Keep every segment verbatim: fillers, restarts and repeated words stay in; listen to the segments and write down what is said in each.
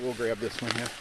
we'll grab this one here.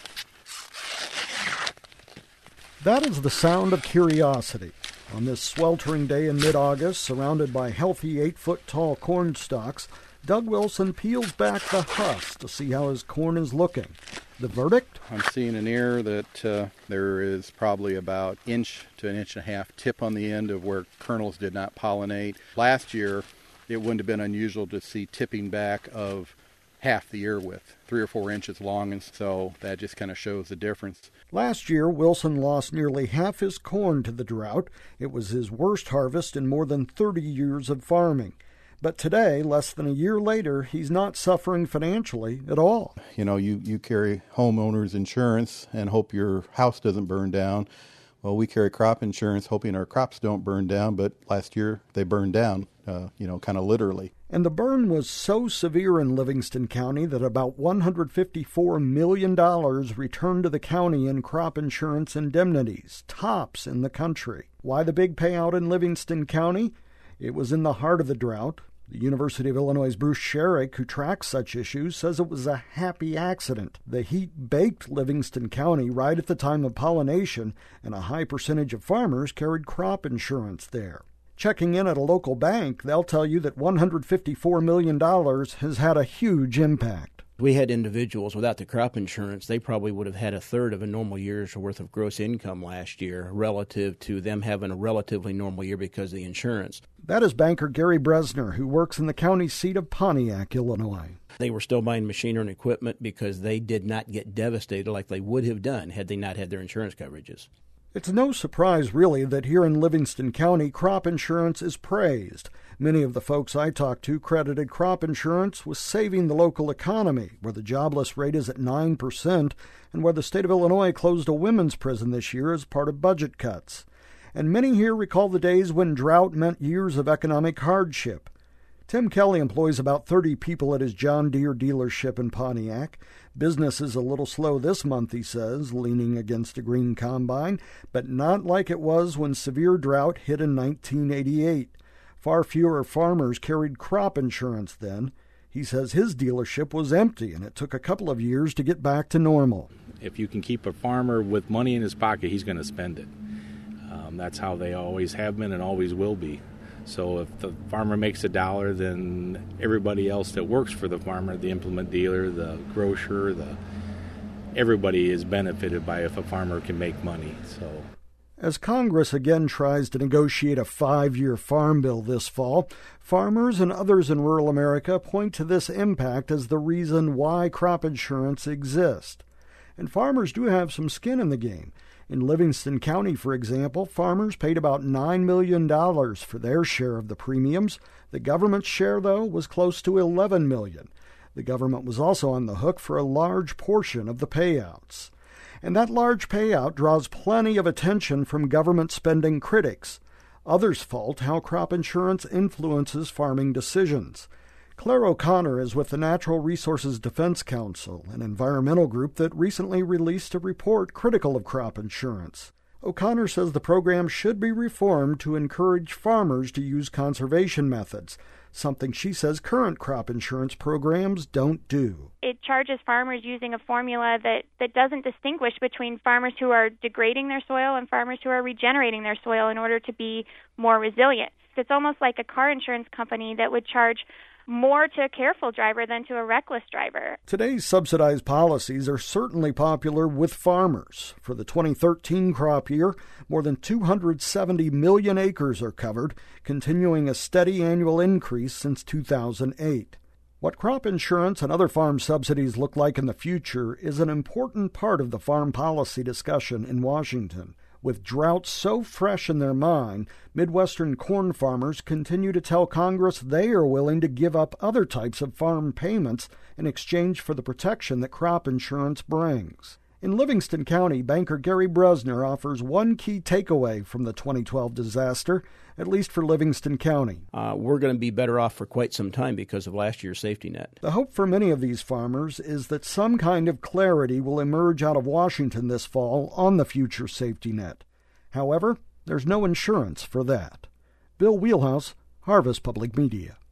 That is the sound of curiosity. On this sweltering day in mid-August, surrounded by healthy eight-foot-tall corn stalks, Doug Wilson peels back the husk to see how his corn is looking. The verdict? I'm seeing an ear that uh, there is probably about inch to an inch and a half tip on the end of where kernels did not pollinate. Last year, it wouldn't have been unusual to see tipping back of half the ear width, three or four inches long, and so that just kind of shows the difference. Last year, Wilson lost nearly half his corn to the drought. It was his worst harvest in more than thirty years of farming. But today, less than a year later, he's not suffering financially at all. You know, you, you carry homeowners insurance and hope your house doesn't burn down. Well, we carry crop insurance hoping our crops don't burn down, but last year they burned down, uh, you know, kind of literally. And the burn was so severe in Livingston County that about one hundred fifty-four million dollars returned to the county in crop insurance indemnities, tops in the country. Why the big payout in Livingston County? It was in the heart of the drought. The University of Illinois' Bruce Sherrick, who tracks such issues, says it was a happy accident. The heat baked Livingston County right at the time of pollination, and a high percentage of farmers carried crop insurance there. Checking in at a local bank, they'll tell you that one hundred fifty-four million dollars has had a huge impact. We had individuals without the crop insurance, they probably would have had a third of a normal year's worth of gross income last year relative to them having a relatively normal year because of the insurance. That is banker Gary Bresner, who works in the county seat of Pontiac, Illinois. They were still buying machinery and equipment because they did not get devastated like they would have done had they not had their insurance coverages. It's no surprise, really, that here in Livingston County, crop insurance is praised. Many of the folks I talked to credited crop insurance with saving the local economy, where the jobless rate is at nine percent and where the state of Illinois closed a women's prison this year as part of budget cuts. And many here recall the days when drought meant years of economic hardship. Tim Kelly employs about thirty people at his John Deere dealership in Pontiac. Business is a little slow this month, he says, leaning against a green combine, but not like it was when severe drought hit in nineteen eighty-eight. Far fewer farmers carried crop insurance then. He says his dealership was empty, and it took a couple of years to get back to normal. If you can keep a farmer with money in his pocket, he's going to spend it. Um, that's how they always have been and always will be. So if the farmer makes a dollar, then everybody else that works for the farmer, the implement dealer, the grocer, the everybody is benefited by if a farmer can make money. So, as Congress again tries to negotiate a five-year farm bill this fall, farmers and others in rural America point to this impact as the reason why crop insurance exists. And farmers do have some skin in the game. In Livingston County, for example, farmers paid about nine million dollars for their share of the premiums. The government's share, though, was close to eleven million dollars. The government was also on the hook for a large portion of the payouts. And that large payout draws plenty of attention from government spending critics. Others fault how crop insurance influences farming decisions. Claire O'Connor is with the Natural Resources Defense Council, an environmental group that recently released a report critical of crop insurance. O'Connor says the program should be reformed to encourage farmers to use conservation methods, something she says current crop insurance programs don't do. It charges farmers using a formula that, that doesn't distinguish between farmers who are degrading their soil and farmers who are regenerating their soil in order to be more resilient. It's almost like a car insurance company that would charge more to a careful driver than to a reckless driver. Today's subsidized policies are certainly popular with farmers. For the twenty thirteen crop year, more than two hundred seventy million acres are covered, continuing a steady annual increase since two thousand eight. What crop insurance and other farm subsidies look like in the future is an important part of the farm policy discussion in Washington. With drought so fresh in their mind, Midwestern corn farmers continue to tell Congress they are willing to give up other types of farm payments in exchange for the protection that crop insurance brings. In Livingston County, banker Gary Bresner offers one key takeaway from the twenty twelve disaster, at least for Livingston County. Uh, we're going to be better off for quite some time because of last year's safety net. The hope for many of these farmers is that some kind of clarity will emerge out of Washington this fall on the future safety net. However, there's no insurance for that. Bill Wheelhouse, Harvest Public Media.